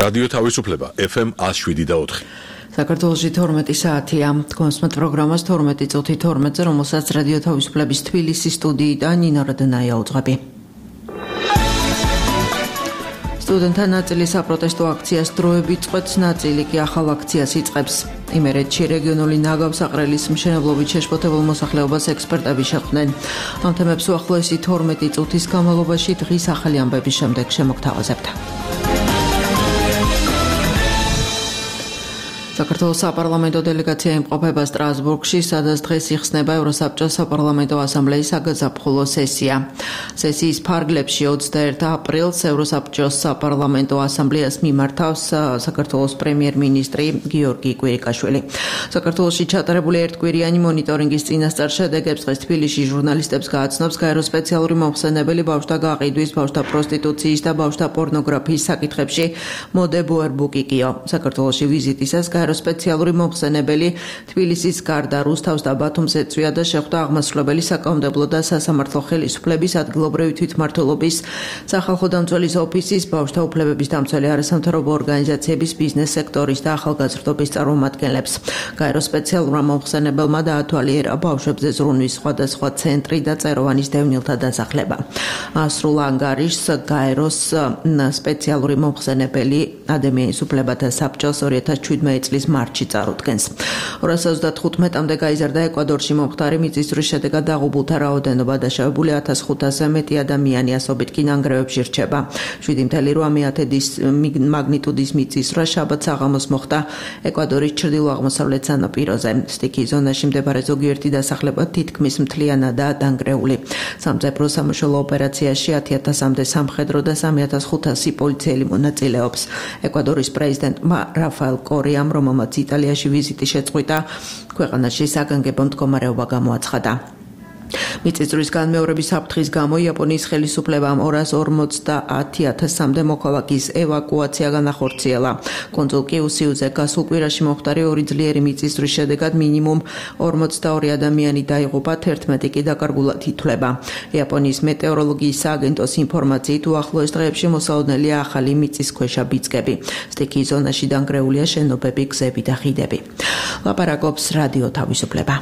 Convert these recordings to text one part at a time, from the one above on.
რადიო თავისუფლება FM 107.4. საქართველოში 12 საათია. კონსმეთ პროგრამას 12 წუთი 12-ზე, რომელსაც რადიო თავისუფლების თბილისის სტუდიიდან ნინო რადონაია უძღვები. სტუდენტთა ნაწილი საპროტესტო აქციას დროებით წყვეტს, ნაწილი კი ახალ აქციას იწყებს. იმერეთში რეგიონული ნაგავსაყრელის მშენებლობით შეშფოთებულ მოსახლეობას ექსპერტები შეხვდნენ. ამ თემებს უახლოესი 12 წუთის განმავლობაში დღის ახალი ამბების შემდეგ შემოგთავაზებთ. საქართველოს საპარლამენტო დელეგაცია იმყოფება სტრასბურგში, სადაც დღეს იხსნება ევროსაბჭოს საპარლამენტო ასამბლეის საგაზაფხულო სესია. სესიის ფარგლებში 21 აპრილს ევროსაბჭოს საპარლამენტო ასამბლეას მიმართავს საქართველოს პრემიერ-მინისტრი გიორგი კვირიკაშვილი. საქართველოში ჩატარებული ერთკვირიანი მონიტორინგის წინასწარ შედეგებს დღეს თბილისში ჟურნალისტებს გააცნობს გაერო სპეციალური მომხსენებელი ბავშვთა გაყიდვის, ბავშვთა პროსტიტუციის და ბავშვთა პორნოგრაფიის საკითხებში მოდებოერ ბუკიკიო. საქართველოში ვიზიტისას გაერო სპეციალური მომხსენებელი თბილისის გარდა რუსთავს და ბათუმს ეწვია და შეხვდა აღმასრულებელი საკანონმდებლო და სასამართლო ხელისუფლების ადგილობრივი თვითმმართველობის სახალხო დამცველის ოფისის ბავშვთა უფლებების დამცველი არასამთავრობო ორგანიზაციების ბიზნეს სექტორის და ახალგაზრდობის წარმომადგენლებს. გაერო სპეციალურმა მომხსენებელმა დაათვალიერა ბავშვებზე ზრუნვის სხვადასხვა ცენტრი და წეროვანის დევნილთა დასახლება. სრულ ანგარიშს გაეროს სპეციალური მომხსენებელი ადამიანის უფლებათა საბჭოს 2017 წლის მარტში წარუდგენს. 235-მდე გაიზარდა ეკვადორში მომხდარი მიწისძვრის შედეგად დაღუპულთა რაოდენობა, დაშავებული 1500-ზე მეტი ადამიანი ასობით კი ნანგრევებში რჩება. 7.8 მაგნიტუდის მიწისძვრა შაბათ საღამოს მოხდა ეკვადორის ჩრდილო-აღმოსავლეთ სანაპიროზე. სტიქიის ზონაში მდებარე ზოგიერთი დასახლება თითქმის მთლიანადაა დანგრეული. სამწებრო სამშობლო ოპერაციაში 10,000-მდე სამხედრო და 3,500 პოლიციელი მონაწილეობს. ეკვადორის პრეზიდენტმა რაფაელ კორიამ, რომელმაც იტალიაში ვიზიტი შეწყვიტა, ქვეყანაში საგანგებო მდგომარეობა გამოაცხადა. მიწისძვრის განმეორების საფრთხის გამო იაპონიის ხელისუფლებამ 250,000-მდე მოქალაქის ევაკუაცია განახორციელა. კონსულ კიუსიუზე გასულ კვირაში მომხდარი ორი ძლიერი მიწისძვრის შედეგად მინიმუმ 42 ადამიანი დაიღუპა, 11 კი დაკარგულად ითვლება. იაპონიის მეტეოროლოგიის სააგენტოს ინფორმაციით უახლოეს დღეებში მოსაოდნელია ახალი მიწისქვეშა ბიძგები. სტიქიის ზონაში დანგრეულია შენობები, გზები და ხიდები. ლაპარაკობს რადიო თავისუფლება.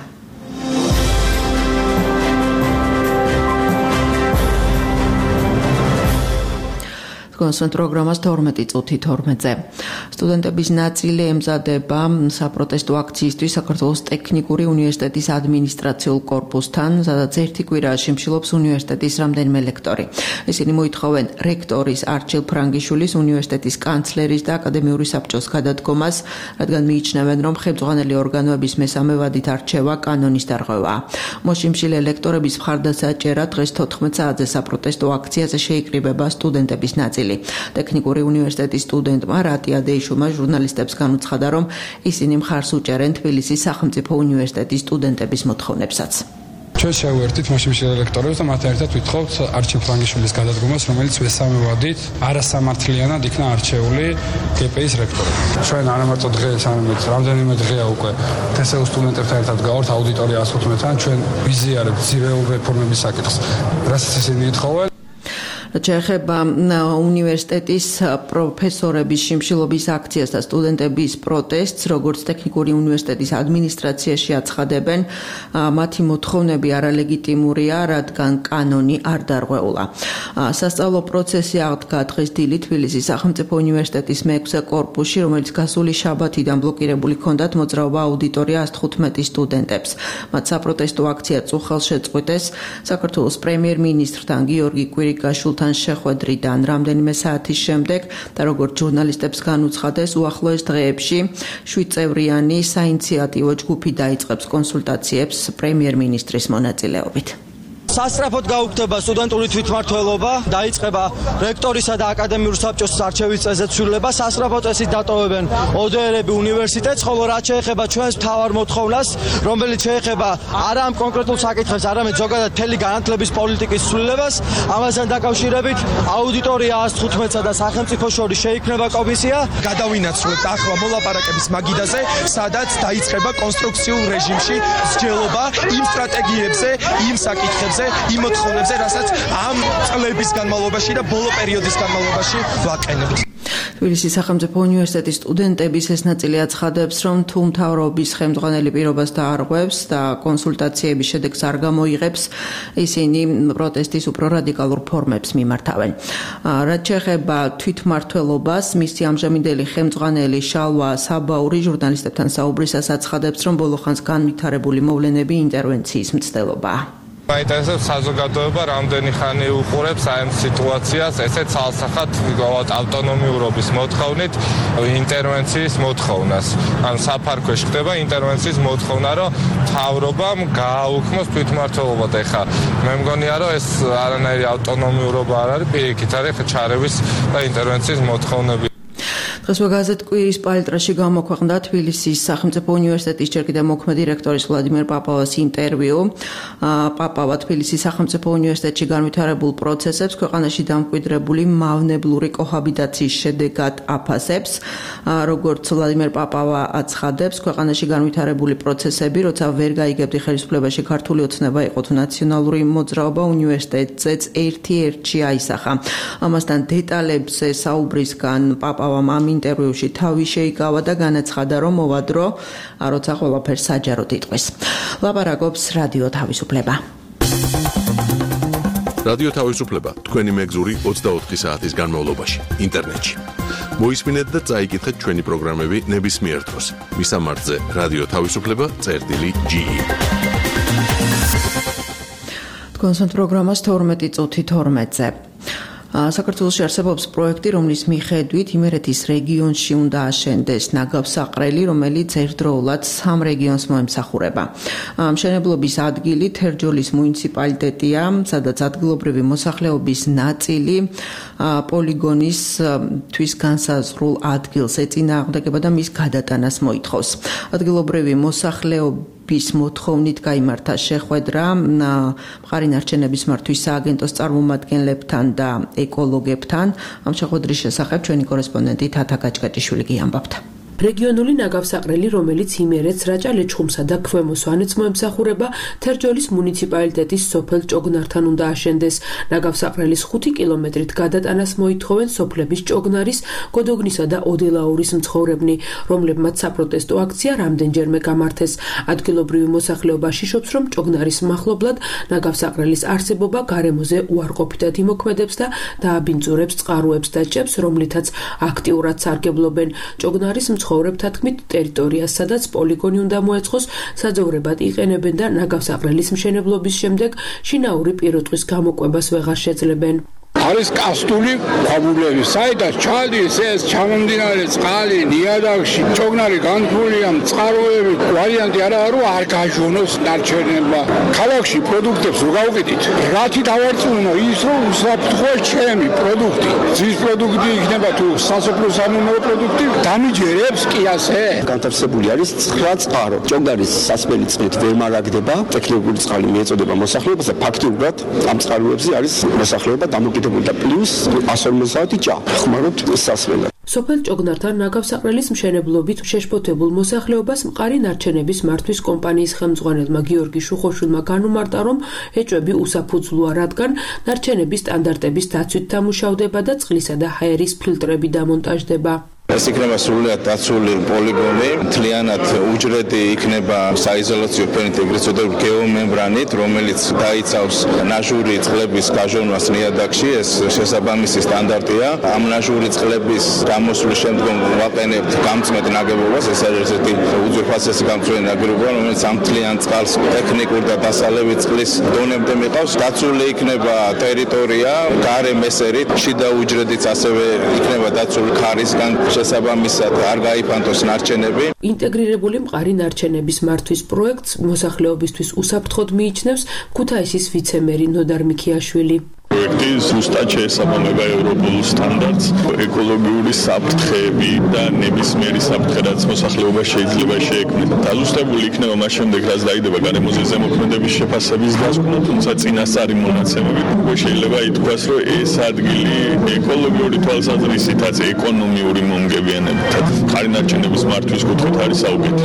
კონსვენთ პროგრამას 12 წუთი 12-ზე. სტუდენტების ნაწილი ემზადება საპროტესტო აქციისთვის საქართველოს ტექნიკური უნივერსიტეტის ადმინისტრაციულ კორპუსთან, სადაც ერთი კვირაა შიმშილობს უნივერსიტეტის რამდენიმე ლექტორი. ისინი მოითხოვენ რექტორის არჩილ ფრანგიშვილის, უნივერსიტეტის კანცლერის და აკადემიური საბჭოს გადადგომას, რადგან მიიჩნევენ, რომ ხელმძღვანელი ორგანოების მესამე ვადით არჩევა კანონის დარღვევაა. მოშიმშილე ლექტორების მხარდასაჭერად დღეს 14 საათზე საპროტესტო აქციაზე შეიკრიბება სტუდენტების ნაწილი. ტექნიკური უნივერსიტეტის სტუდენტმა რატია დეიშულმა ჟურნალისტებს განუცხადა, რომ ისინი მხარს უჭერენ თბილისის სახელმწიფო უნივერსიტეტის სტუდენტების მოთხოვნებსაც. ჩვენ შევერთით მოშიმშილე ლექტორებს და მათ ერთად ვითხოვთ არჩილ ფრანგიშვილის გადადგომას, რომელიც მესამე ვადით არასამართლიანად იქნა არჩეული გპ-ის რექტორი. ჩვენ არამარტო დღეს, არამედ რამდენიმე დღეა უკვე თესეულ სტუდენტებთან ერთად გავართ აუდიტორია 115-თან, ჩვენ ვიზიარებთ ძირეულ რეფორმების საკითხს. რასაც ისინი ეთხოვენ, შეეხება უნივერსიტეტის პროფესორების შიმშილობის აქციას და სტუდენტების პროტესტს, როგორც ტექნიკური უნივერსიტეტის ადმინისტრაციაში აცხადებენ, მათი მოთხოვნები არალეგიტიმურია, რადგან კანონი არ დარღვეულა. სასწავლო პროცესი აღდგა დღეს დილით თბილისის სახელმწიფო უნივერსიტეტის მე-6 კორპუსში, რომელიც გასული შაბათიდან ბლოკირებული ჰქონდათ მოძრაობა აუდიტორია 115 სტუდენტებს. მათ საპროტესტო აქცია წუხელს შეწყვიტეს საქართველოს პრემიერ-მინისტრთან გიორგი კვირიკაშვილთან შეხვედრიდან რამდენიმე საათის შემდეგ და როგორც ჟურნალისტებს განუცხადეს, უახლოეს დღეებში 7 წევრიანი საინიციატივო ჯგუფი დაიწყებს კონსულტაციებს პრემიერ-მინისტრის მონაწილეობით. სასწრაფოდ გაუქმდება სტუდენტური თვითმმართველობა, დაიწყება რექტორისა და აკადემიური საბჭოს არჩევის წესზე ცვლილება, სასწრაფო წესით დატოვებენ ოდერები უნივერსიტეტს, ხოლო რაც შეეხება ჩვენს მთავარ მოთხოვნას, რომელიც შეეხება არა ამ კონკრეტულ საკითხებს, არამედ ზოგადად მთელი განათლების პოლიტიკის ცვლილებას, ამასთან დაკავშირებით აუდიტორია 115-სა და სახელმწიფო შორის შეიქმნება კომისია. გადავინაცვლებთ ახლა მოლაპარაკების მაგიდაზე, სადაც დაიწყება კონსტრუქციულ რეჟიმში მსჯელობა იმ სტრატეგიებზე, იმ საკითხებზე, იმ მოთხოვნებზე, რასაც ამ წლების განმავლობაში და ბოლო პერიოდის განმავლობაში ვაყენებთ. თბილისის სახელმწიფო უნივერსიტეტის სტუდენტების ეს ნაწილი აცხადებს, რომ თუ მთავრობის ხელმძღვანელი პირობას დაარღვევს და კონსულტაციების შედეგს არ გამოიღებს, ისინი პროტესტის უფრო რადიკალურ ფორმებს მიმართავენ. რაც შეეხება თვითმმართველობას, მისი ამჟამინდელი ხელმძღვანელი შალვა საბაური ჟურნალისტებთან საუბრისას აცხადებს, რომ ბოლო ხანს განვითარებული მოვლენები ინტერვენციის მცდელობაა. მაინტერესებს საზოგადოება რამდენი ხანი უყურებს ამ სიტუაციას, ესეც ალსახად ავტონომიურობის მოთხოვნით ინტერვენციის მოთხოვნას. ან საფარქვეში ხდება ინტერვენციის მოთხოვნა, რომ მთავრობამ გააუქმოს თვითმმართველობა. ეხლა მე მგონია, რომ ეს არანაირი ავტონომიურობა არ არის, პირიქით არის ჩარევის და ინტერვენციის მოთხოვნები. დღეს გაზეთ კვირის პალიტრაში გამოქვეყნდა თბილისის სახელმწიფო უნივერსიტეტის ჯერ კიდევ მოქმედი რექტორის ვლადიმერ პაპავას ინტერვიუ. პაპავა თბილისის სახელმწიფო უნივერსიტეტში განვითარებულ პროცესებს ქვეყანაში დამკვიდრებული მავნებლური კოჰაბიტაციის შედეგად აფასებს. როგორც ვლადიმერ პაპავა აცხადებს, ქვეყანაში განვითარებული პროცესები, როცა ვერ გაიგებდი ხელისუფლებაში ქართული ოცნება იყო თუ ნაციონალური მოძრაობა, უნივერსიტეტზეც ერთ-ერთში აისახა. ამასთან დეტალებზე საუბრისგან პაპავამ ამ ინტერვიუში თავი შეიკავა და განაცხადა, რომ მოვადრო, როცა ყველაფერს საჯაროდ იტყვის. ლაპარაკობს რადიო თავისუფლება. რადიო თავისუფლება თქვენი მეგზური 24 საათის განმავლობაში ინტერნეტში. მოისმინეთ და წაიკითხეთ ჩვენი პროგრამები ნებისმიერ დროს. მისამართზე რადიო თავისუფლება.ge. თქვენს პროგრამას 12 წუთი 12-ზე. საქართველოში არსებობს პროექტი, რომლის მიხედვით იმერეთის რეგიონში უნდა აშენდეს ნაგავსაყრელი, რომელიც ერთდროულად 3 რეგიონს მოემსახურება. მშენებლობის ადგილი თერჯოლის მუნიციპალიტეტია, სადაც ადგილობრივი მოსახლეობის ნაწილი პოლიგონის თვის განსაზღვრულ ადგილს ეწინააღმდეგება და მის გადატანას მოითხოვს. ადგილობრივი მოსახლეობის მოთხოვნით გაიმართა შეხვედრა მყარი ნარჩენების მართვის სააგენტოს წარმომადგენლებთან და ეკოლოგებთან. ამ შეხვედრის შესახებ ჩვენი კორესპონდენტი თათა გაჭგაჭიშვილი გიამბობთ. რეგიონული ნაგავსაყრელი, რომელიც იმერეთს, რაჭა-ლეჩხუმსა და ქვემო სვანეთს მოემსახურება, თერჯოლის მუნიციპალიტეტის სოფელ ჭოგნართან უნდა აშენდეს. ნაგავსაყრელის 5 კილომეტრით გადატანას მოითხოვენ სოფლების ჭოგნარის, გოდოგნისა და ოდელაურის მცხოვრებნი, რომლებმაც საპროტესტო აქცია რამდენჯერმე გამართეს. ადგილობრივი მოსახლეობა შიშობს, რომ ჭოგნარის მახლობლად ნაგავსაყრელის არსებობა გარემოზე უარყოფითად იმოქმედებს და დააბინძურებს წყაროებს და ჭებს, რომლითაც აქტიურად სარგებლობენ. ჭოგნარის მცხოვრებთა თქმით, ტერიტორიას, სადაც პოლიგონი უნდა მოეწყოს, საძოვრებად იყენებენ და ნაგავსაყრელის მშენებლობის შემდეგ შინაური პირუტყვის გამოკვებას ვეღარ შეძლებენ. არის კასტული ქვაბულები, საიდანაც ჩადის ეს ჩამომდინარე წყალი ნიადაგში, ჭოგნარი განთქმულია, წყაროები, ვარიანტი არა რომ არ გაჟონოს ნარჩენება. ქალაქში პროდუქტებს რო გავუკიდით, რათი დავარწმუნო ის რომ უსაფრთხოა ჩემი პროდუქტი. ძის პროდუქტი იქნება თუ სასოფლო სამონაო პროდუქტი, დამიჯერებს კი ასე. განთავსებული არის 9 წყარო. ჭოგნარის სასმელი წყლით ვერ მარაგდება, ტექნიკური წყალი მიეწოდება მოსახლეობას და ფაქტიურად ამ წყაროებზე არის მოსახლეობა დამოკიდებული და პლუს 150 ჭა. ხმარობთ სასმელად. სოფელ ჭოგნართან ნაგავსაყრელის მშენებლობით შეშფოთებულ მოსახლეობას მყარი ნარჩენების მართვის კომპანიის ხელმძღვანელმა გიორგი შუხოშვილმა განუმარტა, რომ ეჭვები უსაფუძვლოა, რადგან ნარჩენების სტანდარტების დაცვით დამუშავდება და წყლისა და ჰაერის ფილტრები დამონტაჟდება. ეს იქნება სრულიად დაცული პოლიგონი, მთლიანად უჯრედი იქნება საიზოლაციო ფენით, ეგრეთ წოდებული გეომემბრანით, რომელიც დაიცავს ნაჟური წყლების გაჟონვას ნიადაგში, ეს შესაბამისი სტანდარტია. ამ ნაჟური წყლების გამოსვლის შემდგომ ვაყენებთ გამწმედ ნაგებობას, ეს არის ერთ-ერთი უძვირფასესი გამწმედ ნაგებობა, რომელიც ამ მთლიან წყალს ტექნიკურ და დასალევი წყლის დონემდე მიყავს. დაცული იქნება ტერიტორია, გარე მესერით, შიდა უჯრედიც ასევე იქნება დაცული ქარისგან. შესაბამისად არ გაიფანტოს ნარჩენები. ინტეგრირებული მყარი ნარჩენების მართვის პროექტს მოსახლეობისთვის უსაფრთხოდ მიიჩნევს ქუთაისის ვიცე-მერი ნოდარ მიქიაშვილი. პროექტი ზუსტად შეესაბამება ევროპულ სტანდარტს, ეკოლოგიური საფრთხეები და ნებისმიერი საფრთხე, რაც მოსახლეობა შეიძლება შეექმნას. დაზუსტებული იქნება მას შემდეგ, რაც დაიდება გარემოზე ზემოქმედების შეფასების დასკვნა, თუმცა წინასწარი მონაცემებით შეიძლება ითქვას, რომ ეს ადგილი ეკოლოგიური თვალსაზრისითაც ეკონომიური მომგებიანებითაც მყარი ნარჩენების მართვის კუთხით არის საუკეთესო.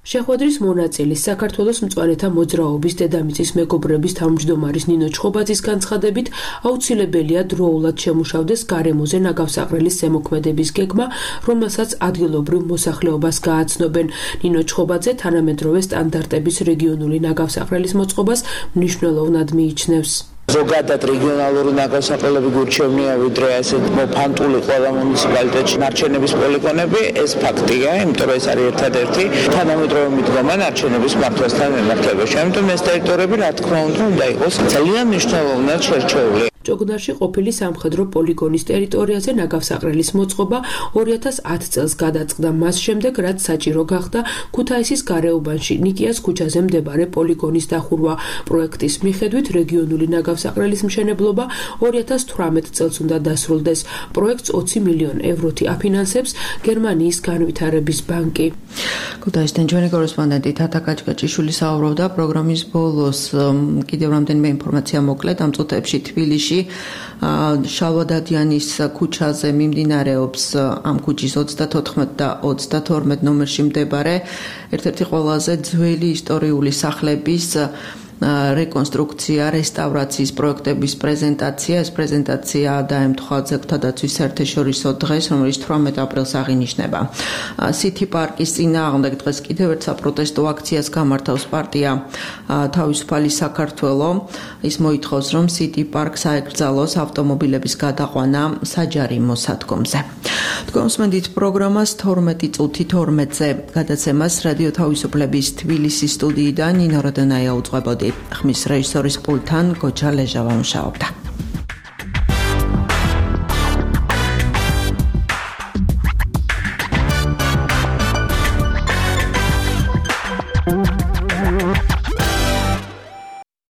შეხვედრის მონაწილის საქართველოს მწვანეთა მოძრაობის დედამიწის მეგობრების თავმჯდომარის ნინო ჩხობაძის განცხადებით აუცილებელია დროულად შემუშავდეს გარემოზე ნაგავსაყრელის ზემოქმედების გეგმა, რომელსაც ადგილობრივ მოსახლეობას გააცნობენ. ნინო ჩხობაძე თანამედროვე სტანდარტების რეგიონული ნაგავსაყრელის მოწყობას მნიშვნელოვნად მიიჩნევს. ზოგადად რეგიონალური ნაგავსაყრელები გურჩევნია ვიდრე ასეთ მოფანტული ყველა მუნიციპალიტეტში ნარჩენების პოლიგონები, ეს ფაქტია, იმიტომ რომ ეს არის ერთადერთი თანამედროვე მიდგომა ნარჩენების მართვასთან მიმართებაში. ამიტომ ეს ტერიტორიები რა თქმა უნდა იყოს ძალიან მნიშვნელოვნად შერჩეული. ჭოგნარში ყოფილი სამხედრო პოლიგონის ტერიტორიაზე ნაგავსაყრელის მოწყობა 2010 წელს გადაწყდა მას შემდეგ, რაც საჭირო გახდა ქუთაისის გარეუბანში ნიკიას ქუჩაზე მდებარე პოლიგონის დახურვა. პროექტის მიხედვით რეგიონული ნაგავსაყრელის მშენებლობა 2018 წელს უნდა დასრულდეს. პროექტს 20 მილიონ ევროთი აფინანსებს გერმანიის განვითარების ბანკი. ქუთაისიდან ჩვენი კორესპონდენტი თათა კაჭკაჭიშვილი საუბრობდა პროგრამის ბოლოს. კიდევ რამდენიმე ინფორმაცია მოკლედ ამ წუთებში თბილისში შალვადადიანის ქუჩაზე მიმდინარეობს ამ ქუჩის 34 და 32 ნომერში მდებარე ერთ-ერთი ყველაზე ძველი ისტორიული სახლების რეკონსტრუქცია, რესტავრაციის პროექტების პრეზენტაცია. ეს პრეზენტაცია დაემთხვა ძეგლთა დაცვის საერთაშორისო დღეს, რომელიც 18 აპრილს აღინიშნება. City Park-ის წინააღმდეგ დღეს კიდევ ერთ საპროტესტო აქციას გამართავს პარტია თავისუფალი საქართველო. ის მოითხოვს, რომ City Park-ს აეკრძალოს ავტომობილების გადაყვანა საჯარი მოსადგომზე. თქვენ უსმენთ პროგრამას 12 წუთი 12-ზე. გადაცემას რადიო თავისუფლების თბილისის სტუდიიდან ნინო როდონაია უძღვებოდი. ხმის რეჟისორის პულტთან გოჩა ლეჟავა მუშაობდა.